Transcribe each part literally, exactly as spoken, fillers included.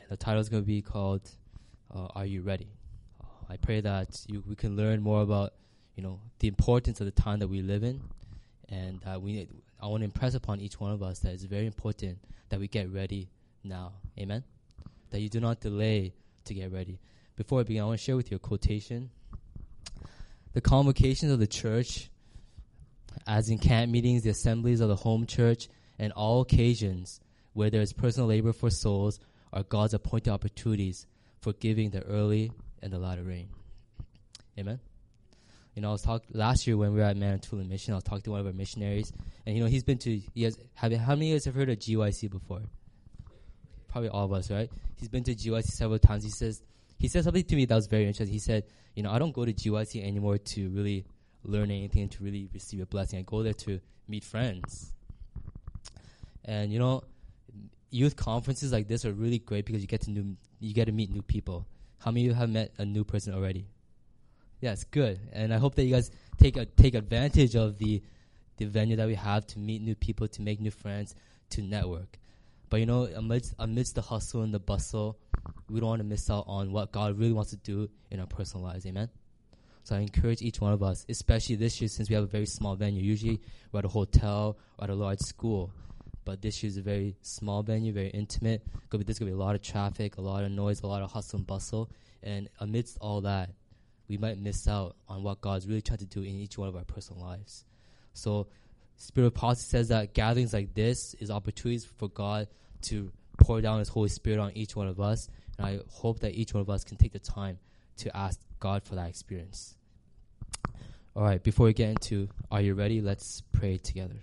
And the title is going to be called, uh, Are You Ready? Uh, I pray that you, we can learn more about, you know, the importance of the time that we live in. And uh, we, I want to impress upon each one of us that it's very important that we get ready now. Amen? That you do not delay to get ready. Before I begin, I want to share with you a quotation. The convocations of the church, as in camp meetings, the assemblies of the home church, and all occasions where there is personal labor for souls, are God's appointed opportunities for giving the early and the latter rain. Amen? You know, I was talking last year when we were at Manitoulin Mission. I was talking to one of our missionaries, and you know, he's been to. He has. Have how many of you guys have heard of G Y C before? Probably all of us, right? He's been to G Y C several times. He says he said something to me that was very interesting. He said, you know, I don't go to G Y C anymore to really learn anything, to really receive a blessing. I go there to meet friends. And you know, youth conferences like this are really great because you get to new, you get to meet new people. How many of you have met a new person already? Yeah, it's good, and I hope that you guys take a, take advantage of the the venue that we have to meet new people, to make new friends, to network. But you know, amidst amidst the hustle and the bustle, we don't want to miss out on what God really wants to do in our personal lives. Amen. So I encourage each one of us, especially this year, since we have a very small venue. Usually we're at a hotel or at a large school, but this year is a very small venue, very intimate. Could be, there's going to be a lot of traffic, a lot of noise, a lot of hustle and bustle. And amidst all that, we might miss out on what God's really trying to do in each one of our personal lives. So Spirit of Prophecy says that gatherings like this is opportunities for God to pour down His Holy Spirit on each one of us. And I hope that each one of us can take the time to ask God for that experience. All right, before we get into Are You Ready? Let's pray together.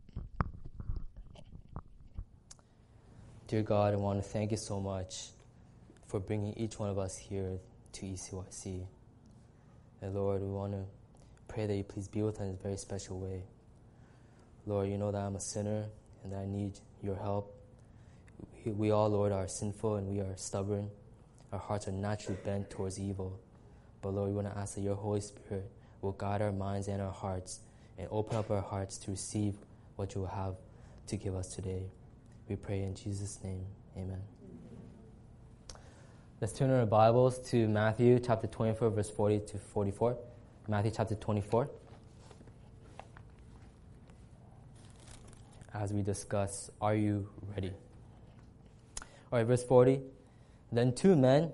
Dear God, I want to thank you so much for bringing each one of us here to E C Y C. And Lord, we want to pray that you please be with us in a very special way. Lord, you know that I'm a sinner and that I need your help. We, we all, Lord, are sinful and we are stubborn. Our hearts are naturally bent towards evil. But Lord, we want to ask that your Holy Spirit will guide our minds and our hearts and open up our hearts to receive what you will have to give us today. We pray in Jesus' name. Amen. Let's turn our Bibles to Matthew chapter twenty-four, verse forty to forty-four. Matthew chapter twenty-four. As we discuss, are you ready? All right, verse forty. Then two men,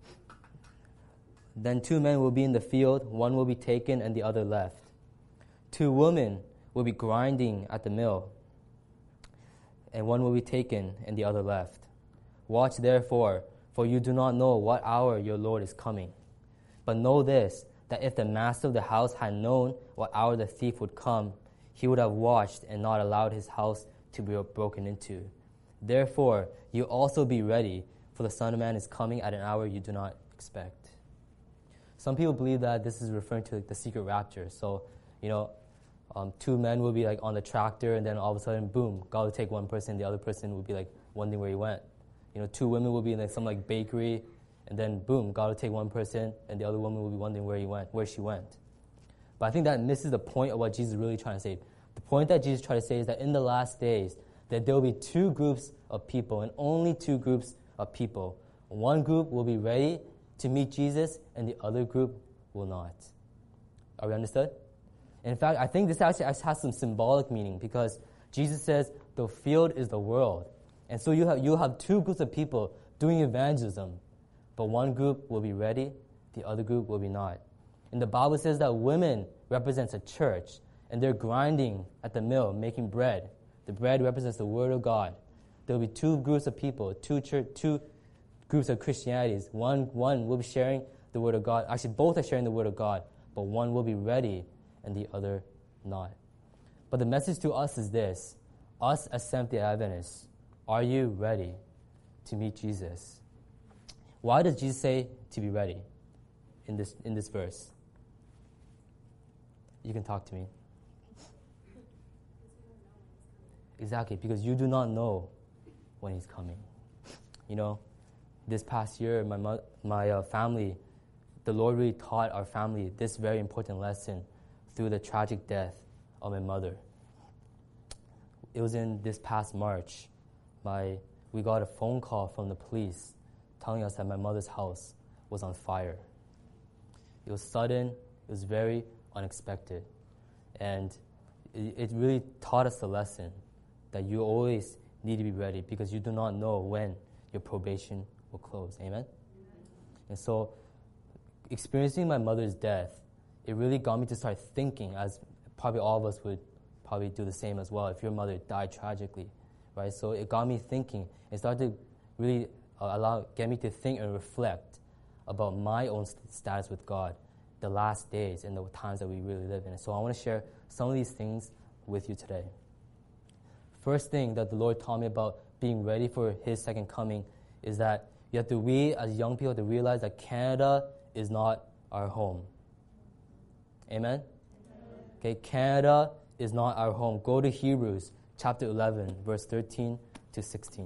then two men will be in the field, one will be taken and the other left. Two women will be grinding at the mill, and one will be taken and the other left. Watch therefore, for you do not know what hour your Lord is coming. But know this, that if the master of the house had known what hour the thief would come, he would have watched and not allowed his house to be broken into. Therefore, you also be ready, for the Son of Man is coming at an hour you do not expect. Some people believe that this is referring to like, the secret rapture. So, you know, um, two men will be like on the tractor, and then all of a sudden, boom, God will take one person, the other person will be like wondering where he went. You know, two women will be in like some like bakery, and then boom, God will take one person, and the other woman will be wondering where he went, where she went. But I think that misses the point of what Jesus is really trying to say. The point that Jesus tried to say is that in the last days, that there will be two groups of people, and only two groups of people. One group will be ready to meet Jesus, and the other group will not. Are we understood? In fact, I think this actually has some symbolic meaning, because Jesus says the field is the world. And so you have you have two groups of people doing evangelism, but one group will be ready, the other group will be not. And the Bible says that women represents a church, and they're grinding at the mill, making bread. The bread represents the Word of God. There will be two groups of people, two church, two groups of Christianities. One one will be sharing the Word of God. Actually, both are sharing the Word of God, but one will be ready, and the other not. But the message to us is this: us as Seventh-day Adventists, are you ready to meet Jesus? Why does Jesus say to be ready in this in this verse? You can talk to me. Exactly, because you do not know when he's coming. You know, this past year, my mo- my uh, family, the Lord really taught our family this very important lesson through the tragic death of my mother. It was in this past March. My we got a phone call from the police telling us that my mother's house was on fire. It was sudden, it was very unexpected. And it, it really taught us the lesson that you always need to be ready because you do not know when your probation will close. Amen? Amen. And so, experiencing my mother's death, it really got me to start thinking, as probably all of us would probably do the same as well if your mother died tragically, right? So it got me thinking. It started to really uh, allow, get me to think and reflect about my own st- status with God, the last days and the times that we really live in. So I want to share some of these things with you today. First thing that the Lord taught me about being ready for His second coming is that you have to, we as young people have to realize that Canada is not our home. Amen? Amen? Okay, Canada is not our home. Go to Hebrews chapter eleven, verse thirteen to sixteen.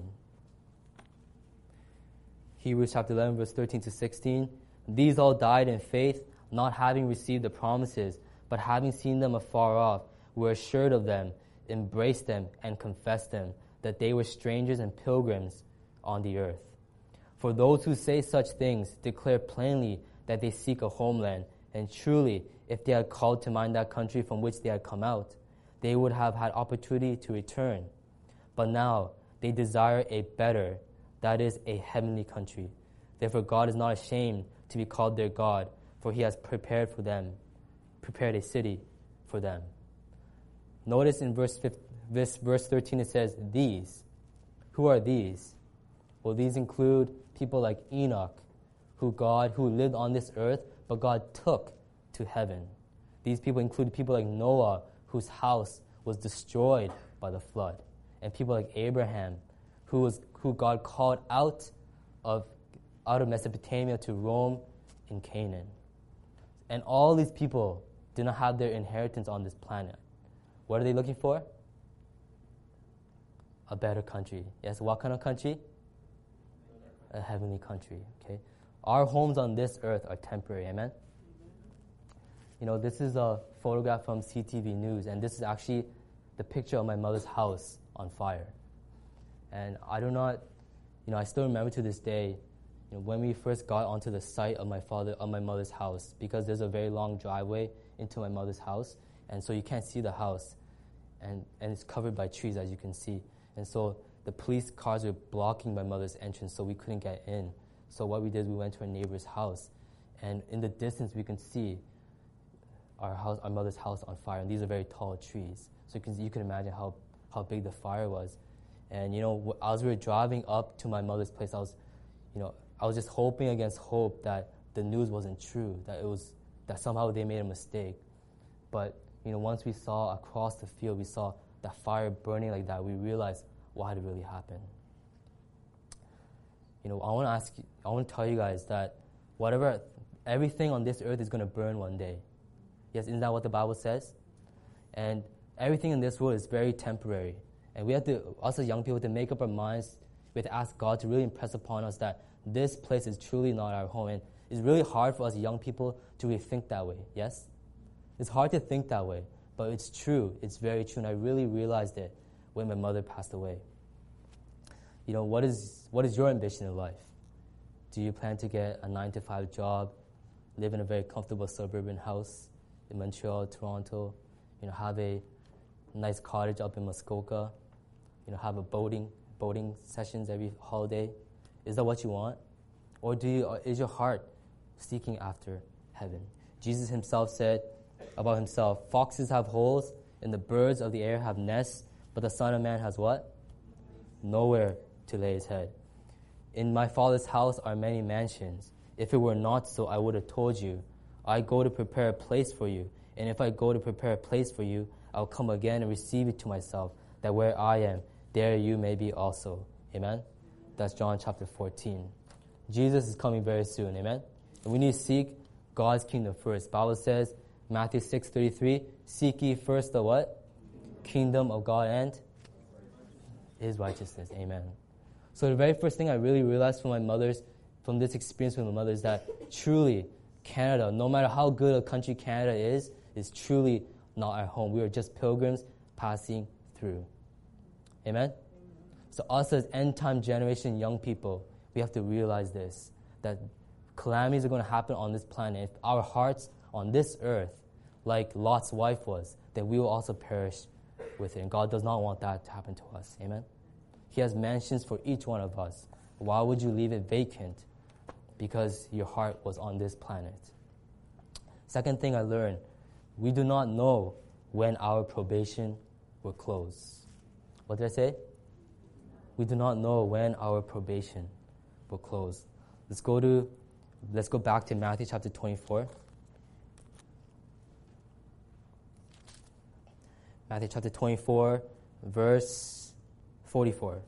Hebrews chapter eleven, verse thirteen to sixteen. These all died in faith, not having received the promises, but having seen them afar off, were assured of them, embraced them, and confessed them, that they were strangers and pilgrims on the earth. For those who say such things declare plainly that they seek a homeland, and truly, if they had called to mind that country from which they had come out, they would have had opportunity to return. But now they desire a better, that is, a heavenly country. Therefore God is not ashamed to be called their God, for He has prepared for them, prepared a city for them. Notice in verse fifteen, this verse thirteen it says, these. Who are these? Well, these include people like Enoch, who God, who lived on this earth, but God took to heaven. These people include people like Noah, whose house was destroyed by the flood, and people like Abraham, who was who God called out of out of Mesopotamia to Rome in Canaan. And all these people did not have their inheritance on this planet. What are they looking for? A better country. Yes, what kind of country? A heavenly country. Okay, our homes on this earth are temporary. Amen. You know, this is a photograph from C T V News, and this is actually the picture of my mother's house on fire. And I do not, you know, I still remember to this day, you know, when we first got onto the site of my father, of my mother's house, because there's a very long driveway into my mother's house, and so you can't see the house, and and it's covered by trees, as you can see. And so the police cars were blocking my mother's entrance, so we couldn't get in. So what we did is we went to a neighbor's house, and in the distance we can see our house, our mother's house on fire, and these are very tall trees. So you can, you can imagine how, how big the fire was. And, you know, as we were driving up to my mother's place, I was, you know, I was just hoping against hope that the news wasn't true, that it was, that somehow they made a mistake. But, you know, once we saw across the field, we saw that fire burning like that, we realized what had really happened. You know, I want to ask you, I want to tell you guys that whatever, everything on this earth is going to burn one day. Yes, isn't that what the Bible says? And everything in this world is very temporary. And we have to, us as young people, to make up our minds. We have to ask God to really impress upon us that this place is truly not our home. And it's really hard for us young people to really think that way, yes? It's hard to think that way, but it's true. It's very true. And I really realized it when my mother passed away. You know, what is what is your ambition in life? Do you plan to get a nine to five job, live in a very comfortable suburban house in Montreal, Toronto, you know, have a nice cottage up in Muskoka, you know, have a boating boating sessions every holiday? Is that what you want? Or do you, or is your heart seeking after heaven? Jesus himself said about himself, foxes have holes and the birds of the air have nests, but the Son of Man has what? Nowhere to lay his head. In my Father's house are many mansions. If it were not so, I would have told you. I go to prepare a place for you. And if I go to prepare a place for you, I'll come again and receive it to myself, that where I am, there you may be also. Amen? That's John chapter fourteen. Jesus is coming very soon. Amen? And we need to seek God's kingdom first. Bible says, Matthew six thirty-three, seek ye first the what? Kingdom of God and His righteousness. Amen. So the very first thing I really realized from my mother's, from this experience with my mother is that truly Canada, no matter how good a country Canada is, is truly not our home. We are just pilgrims passing through. Amen? So us as end-time generation young people, we have to realize this, that calamities are going to happen on this planet. If our hearts on this earth, like Lot's wife was, then we will also perish with it. And God does not want that to happen to us. Amen? He has mansions for each one of us. Why would you leave it vacant? Because your heart was on this planet. Second thing I learned, we do not know when our probation will close. What did I say? We do not know when our probation will close. Let's go to, let's go back to Matthew chapter twenty-four. Matthew chapter twenty-four, verse forty-four.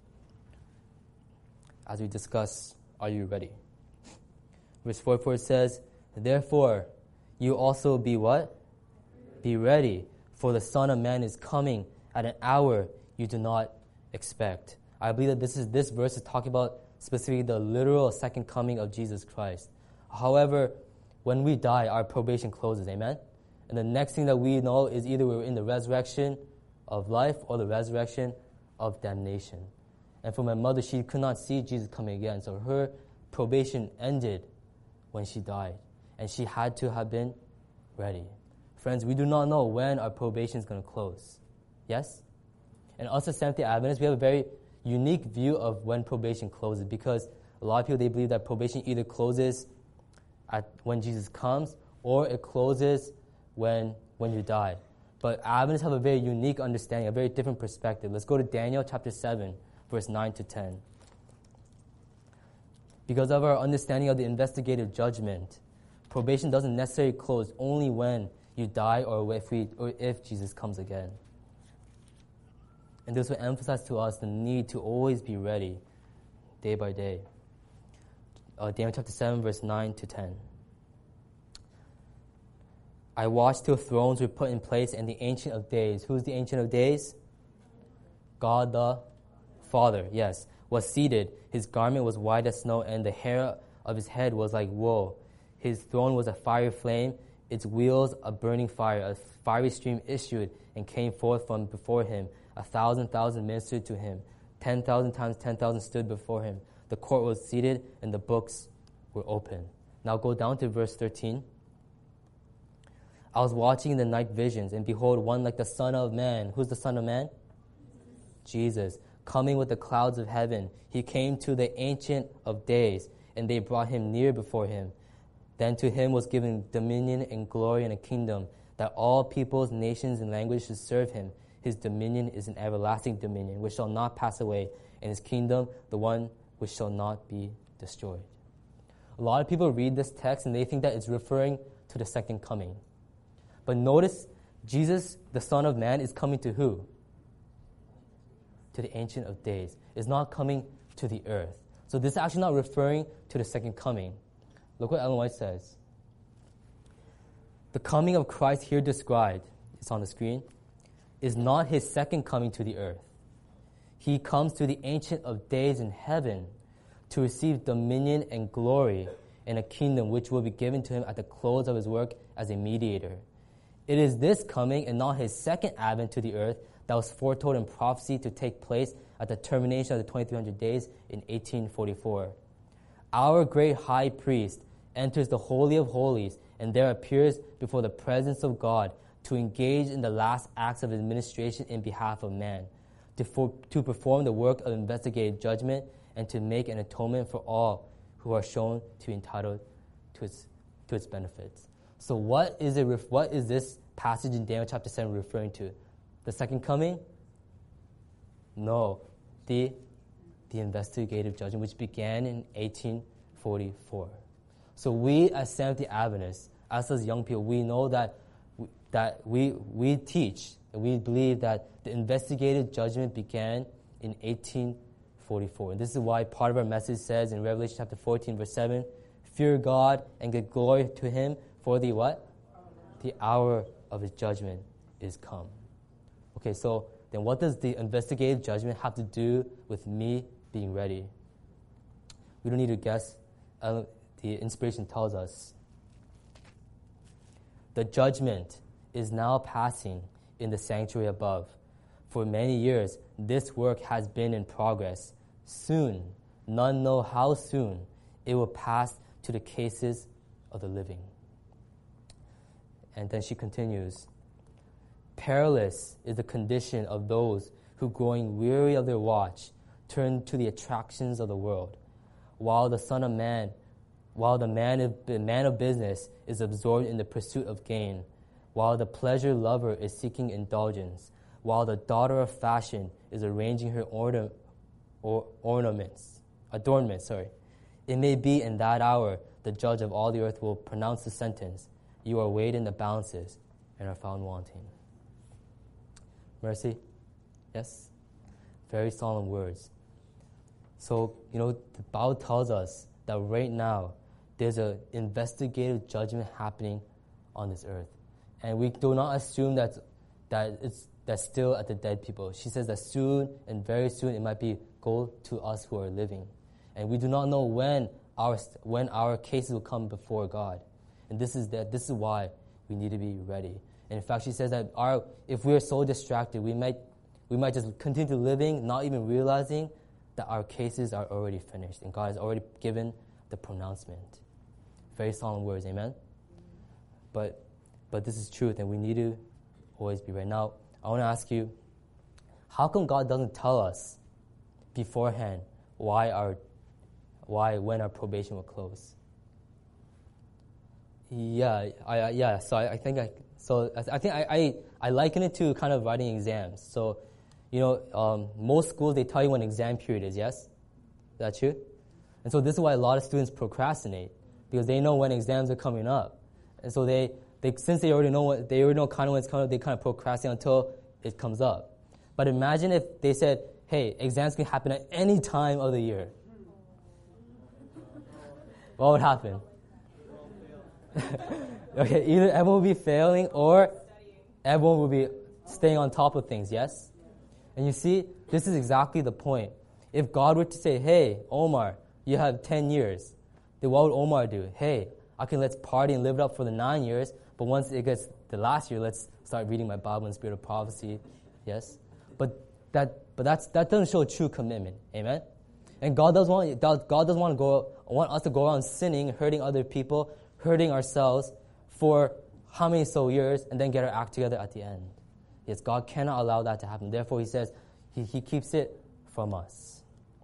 As we discuss, are you ready? Verse forty-four says, therefore, you also be what? Be ready, for the Son of Man is coming at an hour you do not expect. I believe that this is this verse is talking about specifically the literal second coming of Jesus Christ. However, when we die, our probation closes, amen? And the next thing that we know is either we're in the resurrection of life or the resurrection of damnation. And for my mother, she could not see Jesus coming again, so her probation ended when she died. And she had to have been ready. Friends, we do not know when our probation is going to close. Yes? And us as Seventh-day Adventists, we have a very unique view of when probation closes, because a lot of people, they believe that probation either closes at when Jesus comes or it closes when, when you die. But Adventists have a very unique understanding, a very different perspective. Let's go to Daniel chapter seven, verse nine to ten. Because of our understanding of the investigative judgment, probation doesn't necessarily close only when you die or if, we, or if Jesus comes again. And this will emphasize to us the need to always be ready, day by day. Uh, Daniel chapter seven, verse nine to ten. I watched till thrones were put in place and the Ancient of Days. Who's the Ancient of Days? God the Father, yes, was seated. His garment was white as snow, and the hair of his head was like wool. His throne was a fiery flame, its wheels a burning fire. A fiery stream issued and came forth from before him. A thousand thousand ministered to him. Ten thousand times ten thousand stood before him. The court was seated, and the books were open. Now go down to verse thirteen. I was watching in the night visions, and behold, one like the Son of Man. Who's the Son of Man? Jesus. Coming with the clouds of heaven. He came to the Ancient of Days, and they brought him near before him. Then to him was given dominion and glory and a kingdom, that all peoples, nations, and languages should serve him. His dominion is an everlasting dominion, which shall not pass away, and his kingdom, the one which shall not be destroyed. A lot of people read this text, and they think that it's referring to the second coming. But notice, Jesus, the Son of Man, is coming to who? To the Ancient of Days. It's not coming to the earth. So this is actually not referring to the second coming. Look what Ellen White says. The coming of Christ here described, it's on the screen, is not his second coming to the earth. He comes to the Ancient of Days in heaven to receive dominion and glory in a kingdom which will be given to him at the close of his work as a mediator. It is this coming and not his second advent to the earth that was foretold in prophecy to take place at the termination of the twenty-three hundred days in eighteen forty-four. Our great high priest enters the Holy of Holies and there appears before the presence of God to engage in the last acts of administration in behalf of man, to, for, to perform the work of investigative judgment, and to make an atonement for all who are shown to be entitled to its, to its benefits. So what is it? What is this passage in Daniel chapter seven referring to? The second coming? No. The, the investigative judgment, which began in eighteen forty-four. So we as Seventh-day Adventists, us as young people, we know that that we we teach and we believe that the investigative judgment began in eighteen forty-four. And this is why part of our message says in Revelation chapter fourteen, verse seven, fear God and give glory to him, for the what? The hour of his judgment is come. Okay, so then what does the investigative judgment have to do with me being ready? We don't need to guess. Uh, the inspiration tells us. The judgment is now passing in the sanctuary above. For many years, this work has been in progress. Soon, none know how soon it will pass to the cases of the living. And then she continues, perilous is the condition of those who, growing weary of their watch, turn to the attractions of the world, while the Son of Man, while the man of, the man of business is absorbed in the pursuit of gain, while the pleasure lover is seeking indulgence, while the daughter of fashion is arranging her orna- or ornaments, adornments, sorry. It may be in that hour the judge of all the earth will pronounce the sentence, you are weighed in the balances and are found wanting. Mercy? Yes? Very solemn words. So, you know, the Bible tells us that right now there's an investigative judgment happening on this earth. And we do not assume that, that it's that's still at the dead people. She says that soon and very soon it might be go to us who are living. And we do not know when our when our cases will come before God. And this is that this is why we need to be ready. And in fact, she says that our if we're so distracted, we might we might just continue living, not even realizing that our cases are already finished and God has already given the pronouncement. Very solemn words, amen? But but this is truth, and we need to always be ready. Now, I want to ask you, how come God doesn't tell us beforehand why our why when our probation will close? Yeah, I, yeah. So I, I think I so I, I think I, I I liken it to kind of writing exams. So, you know, um, most schools they tell you when exam period is. Yes, is that true? And so this is why a lot of students procrastinate, because they know when exams are coming up, and so they they since they already know what they already know kind of when it's coming up, they kind of procrastinate until it comes up. But imagine if they said, "Hey, exams can happen at any time of the year." What would happen? Okay, either everyone will be failing or everyone will be staying on top of things, yes? And you see, this is exactly the point. If God were to say, hey, Omar, you have ten years, then what would Omar do? Hey, okay, let's party and live it up for the nine years, but once it gets the last year, let's start reading my Bible in spirit of prophecy, yes? But that but that's that doesn't show true commitment, amen? And God doesn't want God doesn't want to go want us to go around sinning, hurting other people, hurting ourselves for how many so years, and then get our act together at the end. Yes, God cannot allow that to happen. Therefore, He says He, he keeps it from us.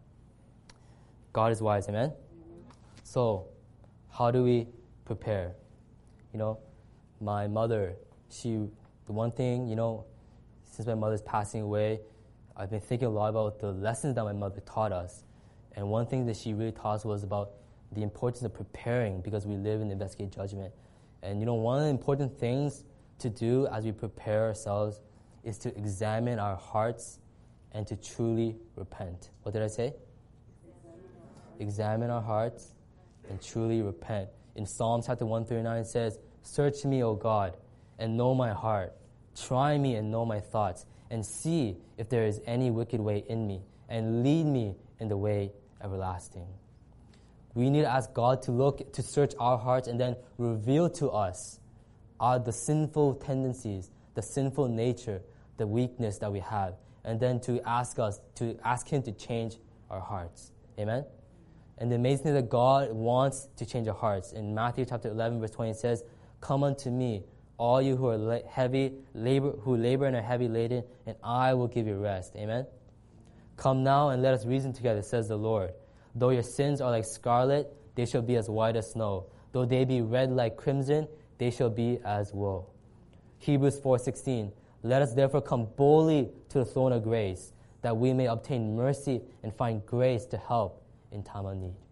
God is wise, amen? So, how do we prepare? You know, my mother, she, the one thing, you know, since my mother's passing away, I've been thinking a lot about the lessons that my mother taught us. And one thing that she really taught us was about the importance of preparing, because we live in investigative judgment. And you know, one of the important things to do as we prepare ourselves is to examine our hearts and to truly repent. What did I say? Examine our hearts and truly repent. In Psalms chapter one thirty-nine it says, search me, O God, and know my heart. Try me and know my thoughts, and see if there is any wicked way in me, and lead me in the way everlasting. We need to ask God to look, to search our hearts and then reveal to us our, the sinful tendencies, the sinful nature, the weakness that we have, and then to ask us, to ask Him to change our hearts. Amen? And the amazing thing that God wants to change our hearts. In Matthew chapter eleven, verse twenty, it says, come unto me, all you who are la- heavy, labor, who labor and are heavy laden, and I will give you rest. Amen? Come now and let us reason together, says the Lord. Though your sins are like scarlet, they shall be as white as snow. Though they be red like crimson, they shall be as wool. Hebrews four sixteen. Let us therefore come boldly to the throne of grace, that we may obtain mercy and find grace to help in time of need.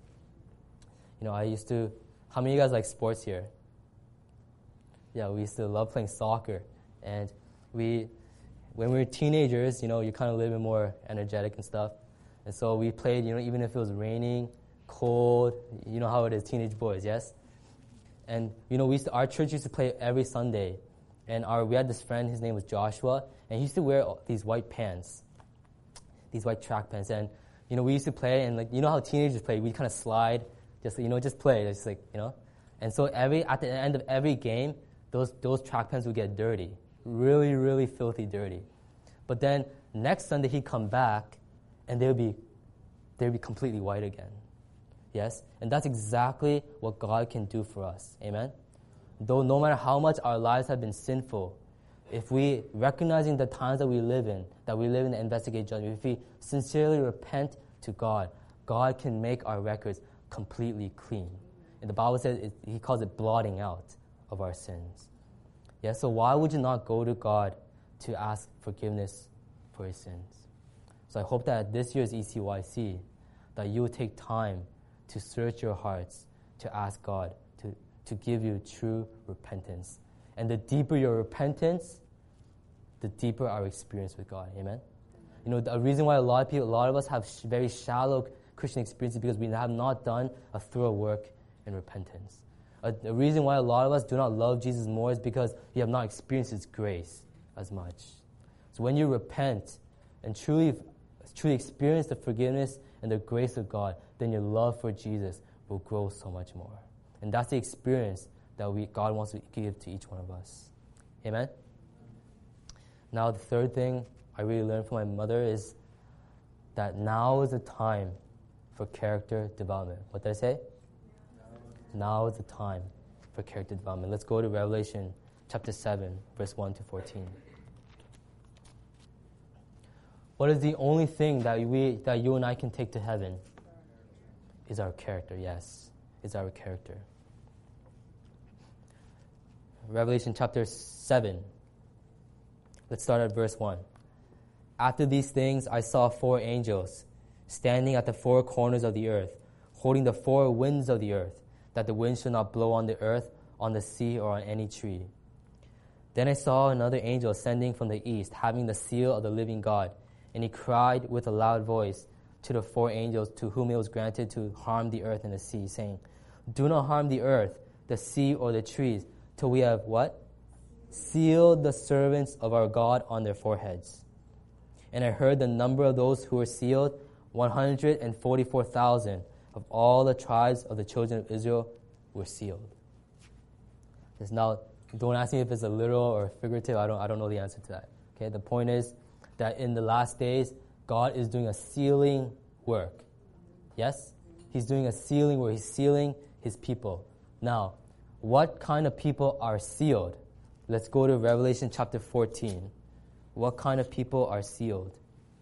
You know, I used to, how many of you guys like sports here? Yeah, we used to love playing soccer. And we, when we were teenagers, you know, you're kind of a little bit more energetic and stuff. And so we played, you know, even if it was raining, cold, you know how it is, teenage boys, yes? And, you know, we used to, our church used to play every Sunday. And our we had this friend, his name was Joshua, and he used to wear these white pants, these white track pants. And, you know, we used to play, and, like, you know how teenagers play, we kind of slide, just, you know, just play, just like, you know? And so every at the end of every game, those those track pants would get dirty, really, really filthy dirty. But then next Sunday he'd come back, and they would be they'll be completely white again. Yes? And that's exactly what God can do for us. Amen? Though no matter how much our lives have been sinful, if we, recognizing the times that we live in, that we live in and investigate judgment, if we sincerely repent to God, God can make our records completely clean. And the Bible says it, He calls it blotting out of our sins. Yeah, so why would you not go to God to ask forgiveness for your sins? So I hope that at this year's E C Y C, that you will take time to search your hearts, to ask God to, to give you true repentance. And the deeper your repentance, the deeper our experience with God. Amen? You know, the reason why a lot of people, a lot of us have sh- very shallow Christian experiences because we have not done a thorough work in repentance. A, the reason why a lot of us do not love Jesus more is because you have not experienced His grace as much. So when you repent and truly, truly experience the forgiveness and the grace of God, then your love for Jesus will grow so much more. And that's the experience that we God wants to give to each one of us. Amen? Now, the third thing I really learned from my mother is that now is the time for character development. What did I say? Now is the time for character development. Let's go to Revelation chapter seven, verse one to fourteen. What is the only thing that we that you and I can take to heaven? Is our character, yes. Is our character. Revelation chapter seven. Let's start at verse one. After these things I saw four angels standing at the four corners of the earth, holding the four winds of the earth, that the wind should not blow on the earth, on the sea, or on any tree. Then I saw another angel ascending from the east, having the seal of the living God. And he cried with a loud voice to the four angels to whom it was granted to harm the earth and the sea, saying, do not harm the earth, the sea, or the trees, till we have what? Sealed the servants of our God on their foreheads. And I heard the number of those who were sealed, one hundred forty-four thousand of all the tribes of the children of Israel were sealed. Just now, don't ask me if it's a literal or figurative. I don't, I don't know the answer to that. Okay, the point is that in the last days, God is doing a sealing work. Yes? He's doing a sealing where He's sealing His people. Now, what kind of people are sealed? Let's go to Revelation chapter fourteen. What kind of people are sealed?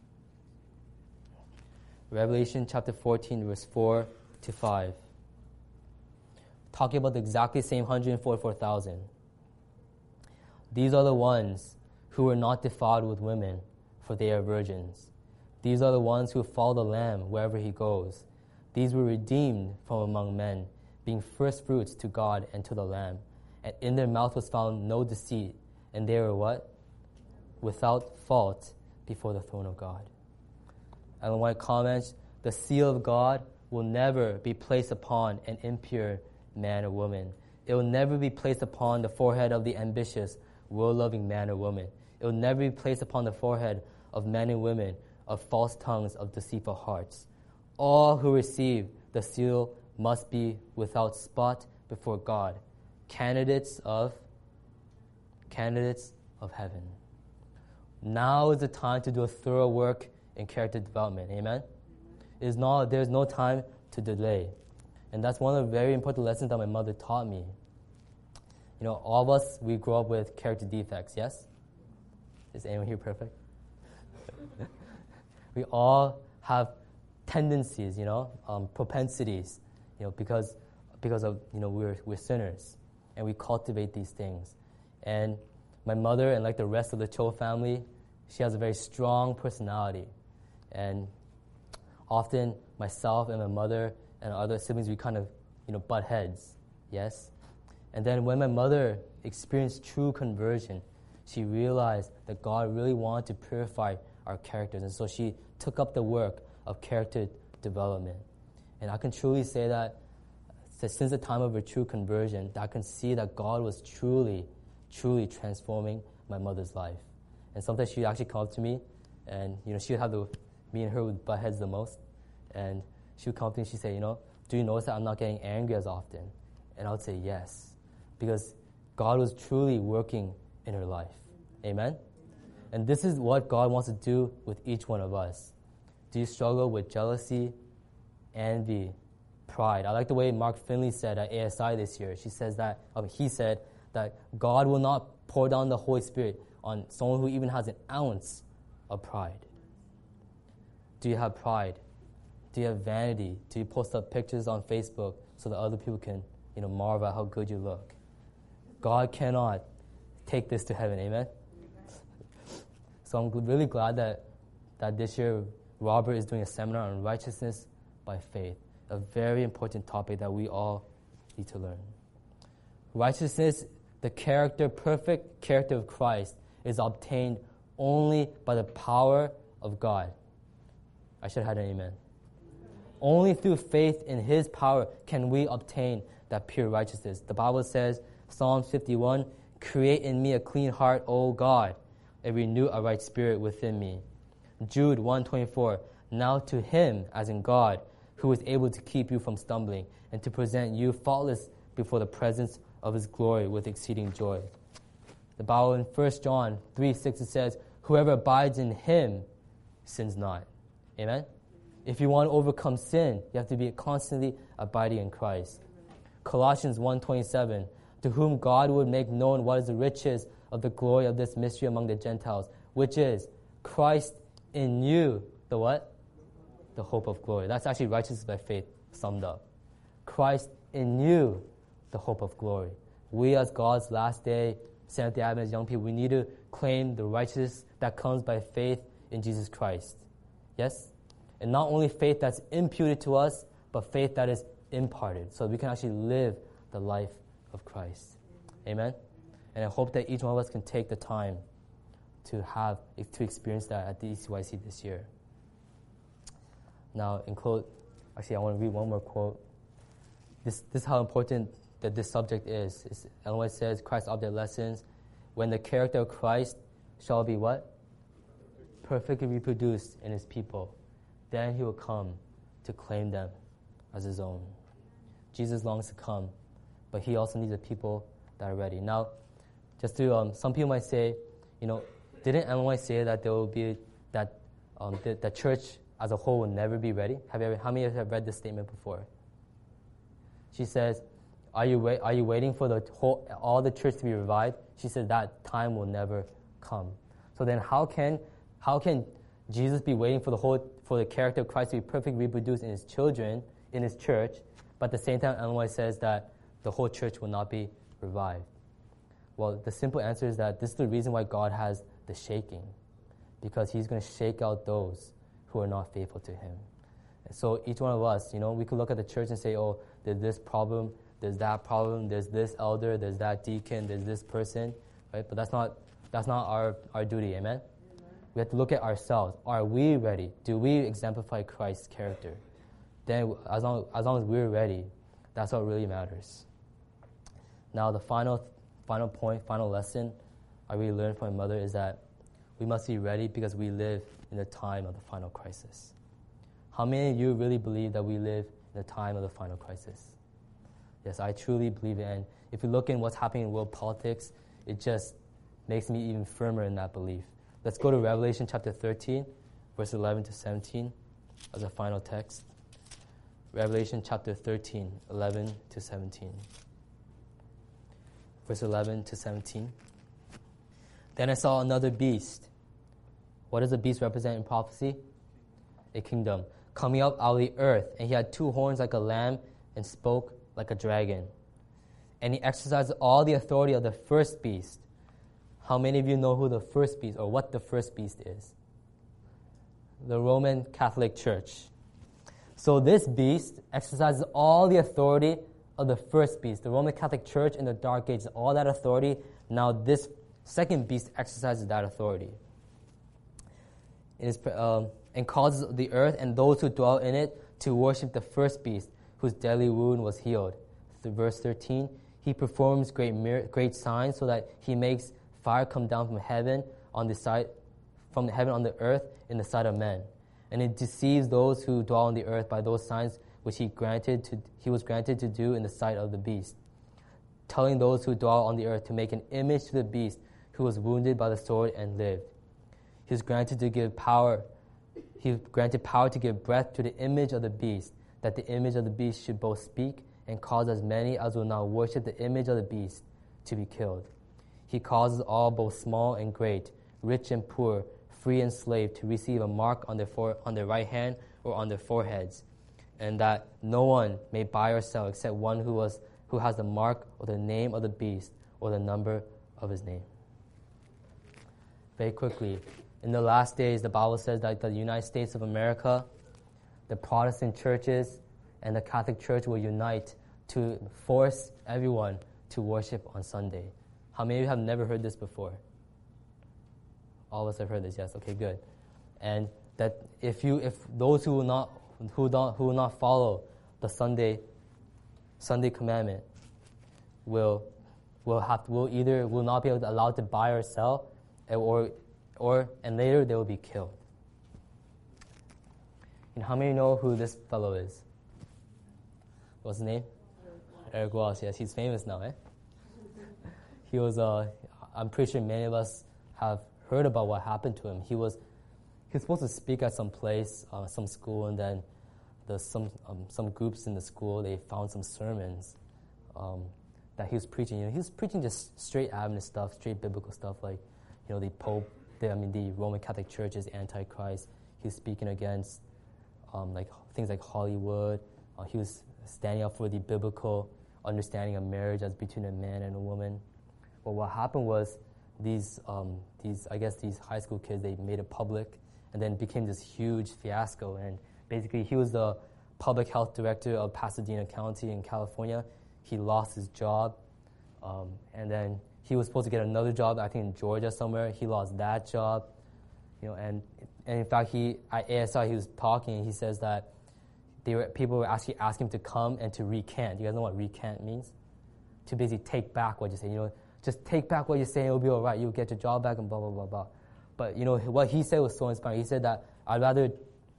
Revelation chapter fourteen, verse four to five. Talking about the exactly same one hundred forty-four thousand. These are the ones who were not defiled with women, for they are virgins. These are the ones who follow the Lamb wherever He goes. These were redeemed from among men, being first fruits to God and to the Lamb. And in their mouth was found no deceit, and they were what? Without fault before the throne of God. Ellen White comments, the seal of God will never be placed upon an impure man or woman. It will never be placed upon the forehead of the ambitious, will-loving man or woman. It will never be placed upon the forehead of men and women of false tongues, of deceitful hearts. All who receive the seal must be without spot before God, candidates of candidates of heaven. Now is the time to do a thorough work in character development. Amen? It is not, there's no time to delay. And that's one of the very important lessons that my mother taught me. You know, all of us, we grow up with character defects, yes? Is anyone here perfect? We all have tendencies, you know, um, propensities, you know, because because of, you know, we're we're sinners, and we cultivate these things. And my mother, and like the rest of the Cho family, she has a very strong personality. And often myself and my mother and our other siblings, we kind of, you know, butt heads, yes? And then when my mother experienced true conversion, she realized that God really wanted to purify our characters. And so she took up the work of character development. And I can truly say that since the time of her true conversion, I can see that God was truly, truly transforming my mother's life. And sometimes she'd actually come up to me, and, you know, she would have the, me and her would butt heads the most. And she would come up to me and she'd say, you know, do you notice that I'm not getting angry as often? And I would say yes, because God was truly working in her life. Amen? And this is what God wants to do with each one of us. Do you struggle with jealousy, envy, pride. I like the way Mark Finley said at A S I this year. She says that, um, he said that God will not pour down the Holy Spirit on someone who even has an ounce of pride. Do you have pride? Do you have vanity? Do you post up pictures on Facebook so that other people can, you know, marvel at how good you look? God cannot take this to heaven, amen? So I'm really glad that, that this year Robert is doing a seminar on righteousness by faith, a very important topic that we all need to learn. Righteousness, the character, perfect character of Christ, is obtained only by the power of God. I should have had an amen. Only through faith in His power can we obtain that pure righteousness. The Bible says, Psalm fifty-one, create in me a clean heart, O God, and renew a right spirit within me. Jude one twenty-four, now to Him, as in God, who is able to keep you from stumbling and to present you faultless before the presence of His glory with exceeding joy. The Bible in First John three six, it says, whoever abides in Him sins not. Amen? If you want to overcome sin, you have to be constantly abiding in Christ. Colossians one twenty-seven, to whom God would make known what is the riches of the glory of this mystery among the Gentiles, which is Christ in you, the what? The hope of glory. That's actually righteousness by faith summed up. Christ in you, the hope of glory. We as God's last day, Seventh-day Adventist young people, we need to claim the righteousness that comes by faith in Jesus Christ. Yes? And not only faith that's imputed to us, but faith that is imparted, so we can actually live the life of Christ. Amen? And I hope that each one of us can take the time to have, to experience that at the E C Y C this year. Now, in close, actually, I want to read one more quote. This, this is how important that this subject is. It's, Ellen White says, Christ's object lessons, when the character of Christ shall be what? Perfectly reproduced in His people. Then He will come to claim them as His own. Jesus longs to come, but He also needs a people that are ready. Now, just to, um, some people might say, you know, didn't Ellen White say that there will be, that um, the, the church as a whole will never be ready? Have you ever, how many of you have read this statement before? She says, are you wait, are you waiting for the whole, all the church to be revived? She said that time will never come. So then how can, how can Jesus be waiting for the whole, for the character of Christ to be perfectly reproduced in His children, in His church, but at the same time, Ellen White says that the whole church will not be revived? Well, the simple answer is that this is the reason why God has the shaking, because He's going to shake out those who are not faithful to Him. And so each one of us, you know, we could look at the church and say, oh, there's this problem, there's that problem, there's this elder, there's that deacon, there's this person, right? But that's not that's not our, our duty, amen? We have to look at ourselves. Are we ready? Do we exemplify Christ's character? Then, as long as long as we're ready, that's what really matters. Now, the final final point, final lesson I really learned from my mother is that we must be ready because we live in the time of the final crisis. How many of you really believe that we live in the time of the final crisis? Yes, I truly believe it. And if you look in what's happening in world politics, it just makes me even firmer in that belief. Let's go to Revelation chapter thirteen, verse eleven to seventeen as a final text. Revelation chapter thirteen, eleven to seventeen. Verse eleven to seventeen. Then I saw another beast. What does a beast represent in prophecy? A kingdom. Coming up out of the earth, and he had two horns like a lamb and spoke like a dragon. And he exercised all the authority of the first beast. How many of you know who the first beast, or what the first beast is? The Roman Catholic Church. So this beast exercises all the authority of the first beast. The Roman Catholic Church in the Dark Ages, all that authority. Now this second beast exercises that authority. It is, um, and causes the earth and those who dwell in it to worship the first beast, whose deadly wound was healed. The verse thirteen, he performs great mir- great signs so that he makes fire come down from heaven on the side, from the heaven on the earth in the sight of men, and it deceives those who dwell on the earth by those signs which he granted to he was granted to do in the sight of the beast, telling those who dwell on the earth to make an image to the beast who was wounded by the sword and lived. He was granted to give power. He was granted power to give breath to the image of the beast, that the image of the beast should both speak and cause as many as will not worship the image of the beast to be killed. He causes all, both small and great, rich and poor, free and slave, to receive a mark on their, fore, on their right hand or on their foreheads, and that no one may buy or sell except one who, was, who has the mark or the name of the beast or the number of his name. Very quickly, in the last days, the Bible says that the United States of America, the Protestant churches, and the Catholic Church will unite to force everyone to worship on Sunday. How many of you have never heard this before? All of us have heard this, yes. Okay, good. And that if you, if those who will not, who don't, who will not follow the Sunday, Sunday commandment, will, will have, to, will either will not be able to, allowed to buy or sell, or, or and later they will be killed. And how many know who this fellow is? What's his name? Eric Walsh. Yes, he's famous now, eh? He was, uh, I'm pretty sure many of us have heard about what happened to him. He was, he was supposed to speak at some place, uh, some school, and then the, some um, some groups in the school, they found some sermons um, that he was preaching. You know, he was preaching just straight Adventist stuff, straight biblical stuff, like, you know, the Pope, the, I mean, the Roman Catholic Church is Antichrist. He was speaking against um, like things like Hollywood. Uh, he was standing up for the biblical understanding of marriage as between a man and a woman. But what happened was these, um, these, I guess these high school kids, they made it public and then became this huge fiasco. And basically he was the public health director of Pasadena County in California. He lost his job. Um, and then he was supposed to get another job, I think in Georgia somewhere. He lost that job. You know, and, and in fact, he at A S I, he was talking, and he says that they were, people were actually asking him to come and to recant. You guys know what recant means? To basically take back what you say. You know, just take back what you're saying, it'll be all right. You'll get your job back and blah, blah, blah, blah. But, you know, what he said was so inspiring. He said that I'd rather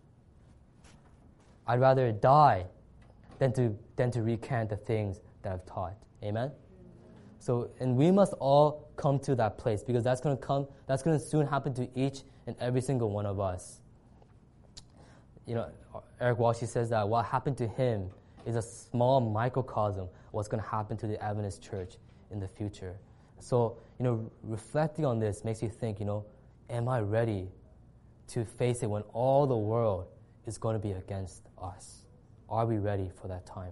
I'd rather die than to than to recant the things that I've taught. Amen? So, and we must all come to that place, because that's going to come, that's going to soon happen to each and every single one of us. You know, Eric Walsh says that what happened to him is a small microcosm of what's going to happen to the Adventist church in the future. So, you know, reflecting on this makes you think, you know, am I ready to face it when all the world is going to be against us? Are we ready for that time?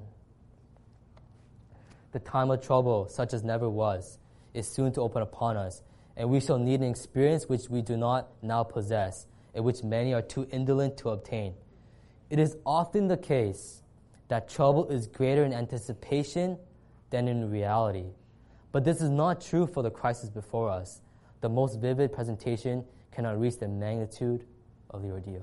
The time of trouble, such as never was, is soon to open upon us, and we shall need an experience which we do not now possess, and which many are too indolent to obtain. It is often the case that trouble is greater in anticipation than in reality. But this is not true for the crisis before us. The most vivid presentation cannot reach the magnitude of the ordeal.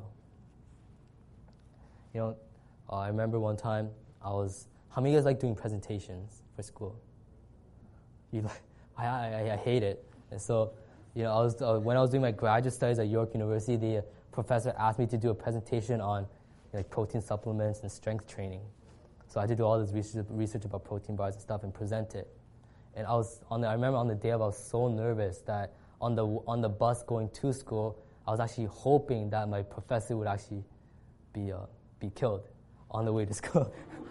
You know, uh, I remember one time I was, how many of you guys like doing presentations for school? You like, I, I, I hate it. And so, you know, I was, uh, when I was doing my graduate studies at York University, the professor asked me to do a presentation on, you know, like protein supplements and strength training. So I had to do all this research, research about protein bars and stuff and present it. And I was on the, I remember on the day of, I was so nervous that on the on the bus going to school, I was actually hoping that my professor would actually be uh, be killed on the way to school.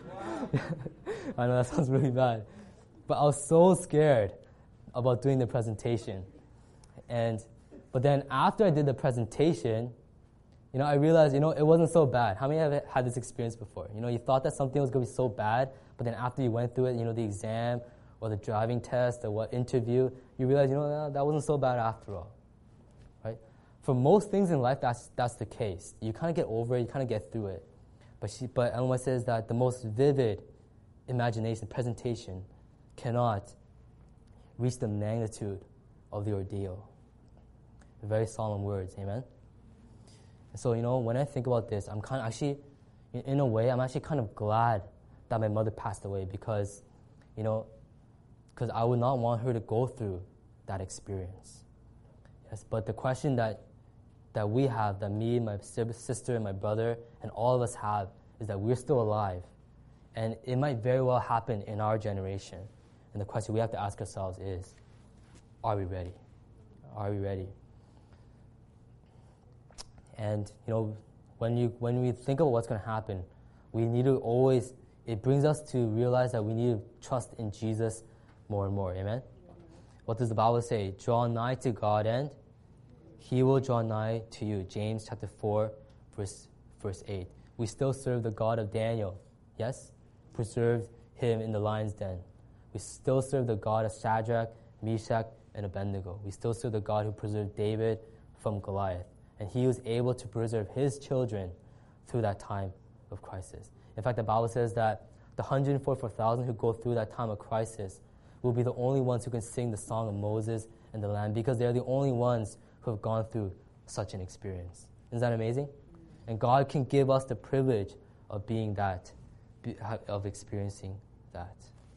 I know that sounds really bad, but I was so scared about doing the presentation. And but then after I did the presentation, you know, I realized, you know, it wasn't so bad. How many have had this experience before? You know, you thought that something was going to be so bad, but then after you went through it, you know, the exam or the driving test or what interview, you realize, you know, that wasn't so bad after all, right? For most things in life, that's that's the case. You kind of get over it, you kind of get through it. But she, but Ellen White says that the most vivid imagination, presentation, cannot reach the magnitude of the ordeal. Very solemn words, amen? And so, you know, when I think about this, I'm kind of actually, in a way, I'm actually kind of glad that my mother passed away, because, you know, because I would not want her to go through that experience. Yes, but the question that that we have, that me, my sister, and my brother, and all of us have, is that we're still alive. And it might very well happen in our generation. And the question we have to ask ourselves is, are we ready? Are we ready? And, you know, when you when we think of what's going to happen, we need to always, it brings us to realize that we need to trust in Jesus more and more. Amen? What does the Bible say? Draw nigh to God and He will draw nigh to you. James chapter four, verse, verse eight. We still serve the God of Daniel. Yes? Preserved him in the lion's den. We still serve the God of Shadrach, Meshach, and Abednego. We still serve the God who preserved David from Goliath. And He was able to preserve His children through that time of crisis. In fact, the Bible says that the one hundred forty-four thousand who go through that time of crisis will be the only ones who can sing the song of Moses and the Lamb, because they're the only ones who have gone through such an experience. Isn't that amazing? And God can give us the privilege of being that, of experiencing that.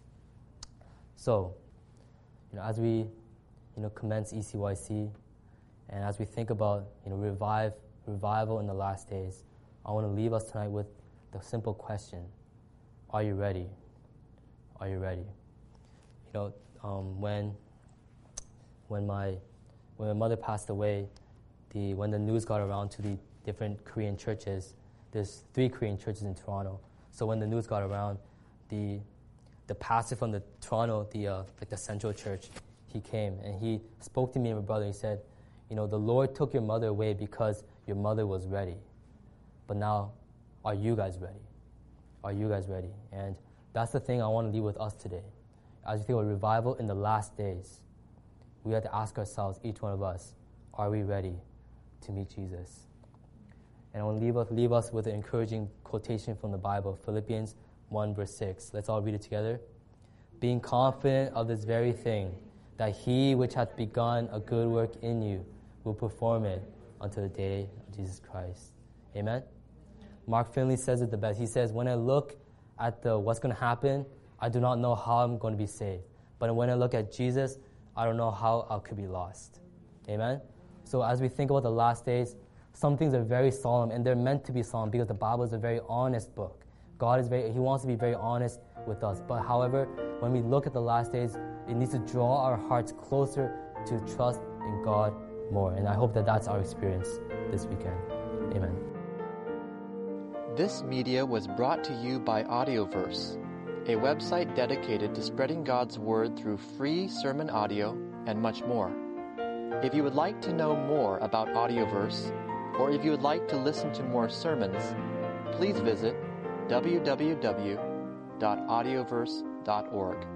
So, you know, as we, you know, commence E C Y C, and as we think about, you know, revive, revival in the last days, I want to leave us tonight with the simple question: are you ready? Are you ready? You know, um, when when my when my mother passed away, the when the news got around to the different Korean churches, there's three Korean churches in Toronto. So when the news got around, the the pastor from the Toronto, the uh, like the Central Church, he came and he spoke to me and my brother. He said, you know, the Lord took your mother away because your mother was ready. But now, are you guys ready? Are you guys ready? And that's the thing I want to leave with us today. As we think about revival in the last days, we have to ask ourselves, each one of us, are we ready to meet Jesus? And I want to leave us, leave us with an encouraging quotation from the Bible, Philippians one verse six. Let's all read it together. Being confident of this very thing, that He which hath begun a good work in you will perform it until the day of Jesus Christ. Amen? Mark Finley says it the best. He says, when I look at the what's going to happen, I do not know how I'm going to be saved. But when I look at Jesus, I don't know how I could be lost. Amen? So as we think about the last days, some things are very solemn, and they're meant to be solemn because the Bible is a very honest book. God is very, He wants to be very honest with us. But however, when we look at the last days, it needs to draw our hearts closer to trust in God more. And I hope that that's our experience this weekend. Amen. This media was brought to you by Audioverse, a website dedicated to spreading God's Word through free sermon audio and much more. If you would like to know more about Audioverse, or if you would like to listen to more sermons, please visit w w w dot audioverse dot org.